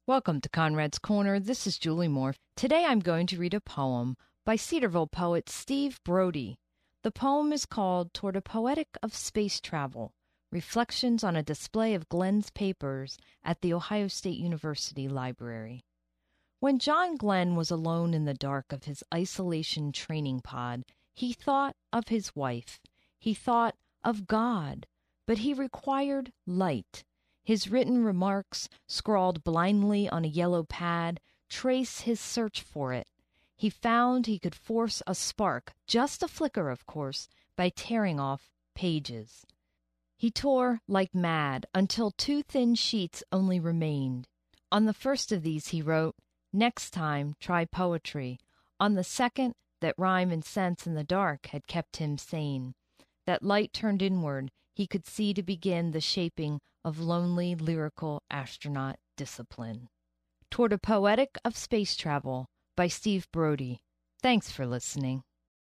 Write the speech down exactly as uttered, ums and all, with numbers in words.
Welcome to Conrad's Corner. This is Julie Moore. Today I'm going to read a poem by Cedarville poet Steve Brody. The poem is called Toward a Poetic of Space Travel, Reflections on a Display of Glenn's Papers at the Ohio State University Library. When John Glenn was alone in the dark of his isolation training pod, he thought of his wife. He thought of God, but he required light. His written remarks, scrawled blindly on a yellow pad, trace his search for it. He found he could force a spark, just a flicker, of course, by tearing off pages. He tore like mad until two thin sheets only remained. On the first of these he wrote, "Next time, try poetry." On the second, that rhyme and sense in the dark had kept him sane. That light turned inward, he could see to begin the shaping of lonely lyrical astronaut discipline. Toward a Poetic of Space Travel by Steve Brody. Thanks for listening.